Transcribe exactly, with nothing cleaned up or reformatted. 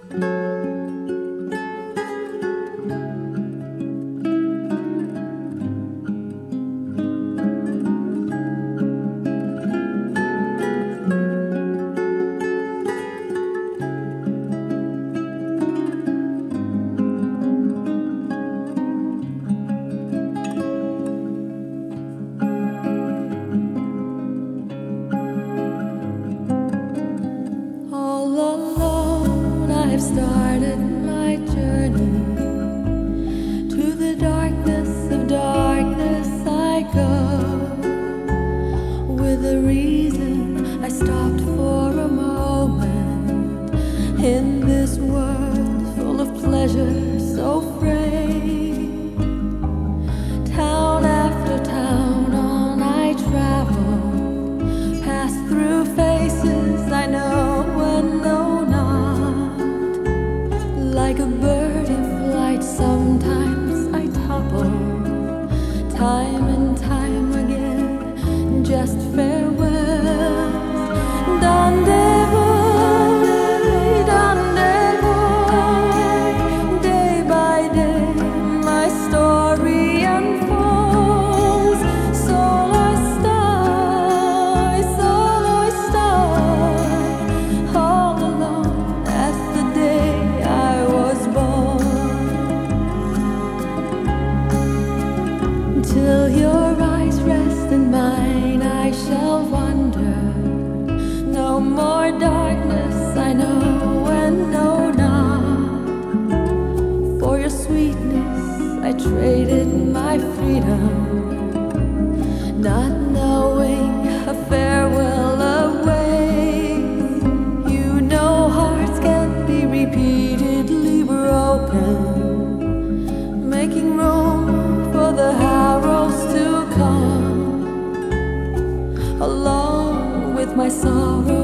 I've started my journey. To the darkness of darkness I go. With a reason I stopped for a moment. In this world full of pleasure so free. Town after town on I travel. Pass through faces I know and know not. Like a bird in flight, sometimes I topple. Time and time again, just farewells. Rendezvous, rendezvous. Day by day, my story unfolds. Solo star, solo star. All alone as the day I was born. Till your eyes rest in mine, I shall wander. No more darkness, I know and know not. For your sweetness, I traded my freedom, not knowing a farewell awaits. You know hearts can't be repeatedly broken, making room for the arrows to come, along with my sorrow.